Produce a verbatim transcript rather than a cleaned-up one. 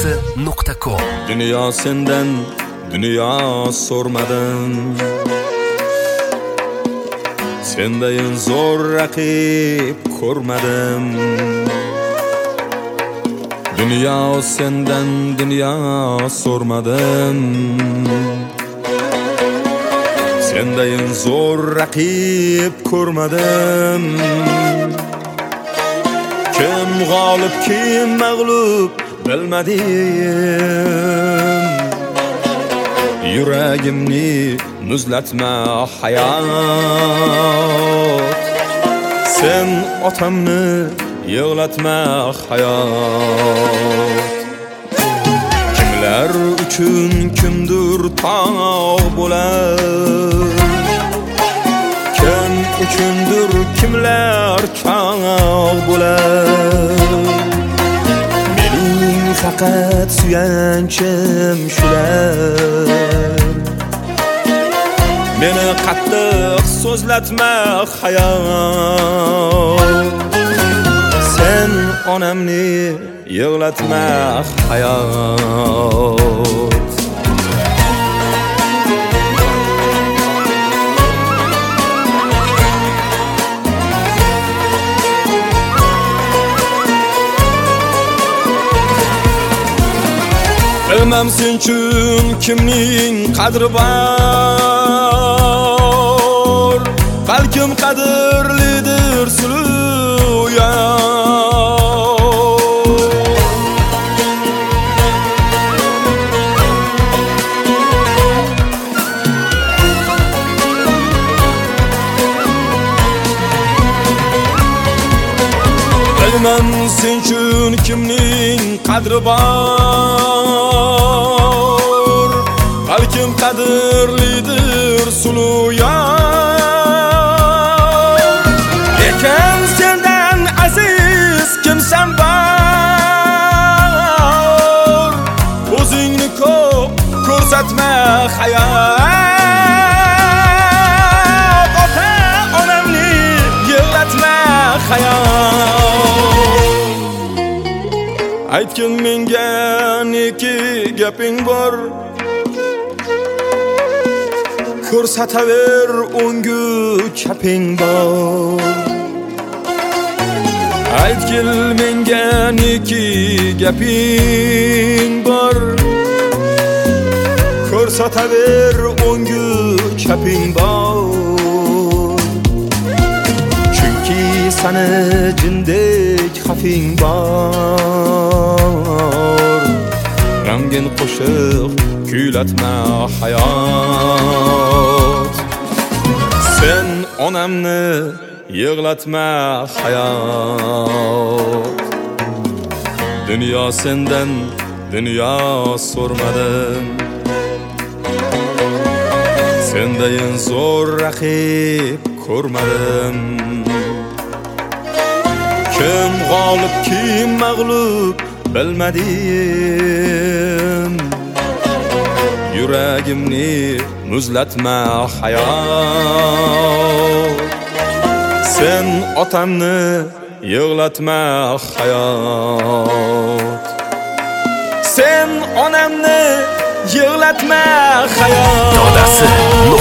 nodasi nuqta com. Dunyo sendan dunyo so'rmadim, sendayin zo'r raqib ko'rmadim. Dunyo sendan dunyo so'rmadim, sendayin zo'r raqib ko'rmadim. Kim g'olib kim mag'lub bilmadim. Yuragimni muzlatma hayot, sen otamni yig'latma hayot. Kimlar uchun kimdir tog' bo'lar, kim uchundir kimlar chog' bo'lar. Mening faqat suyanchim shular, meni qattiq so'zlatma hayot. Sen onamni yig'latma hayot. Bilmem sen uchun kimning qadri bor, balkim qadrlidir suluya. Bilmem sen uchun kimning qadri bor, balkim qadrlidir suluya. Lekin sendan aziz kimsan bor, o'zingni ko'p ko'rsatma hayot. Ota onamni yig'latma hayot. Aytgin menga neki gaping bor, ko'rsataver o'ngu chaping bor. Aytgin menga neki gaping bor, ko'rsataver o'ngu chaping bor. Chunki sani jindek xafing bor, g'amgin qo'shiq kuylatma hayot. Sen onamni yig'latma hayot. Dunyo sendan dunyo so'rmadim, sendayin zo'r raqib ko'rmadim. Kim g'olib kim mag'lub bilmadim. Yuragimni muzlatma hayot, sen otamni yig'latma hayot. Sen onamni yig'latma hayot. Nodasi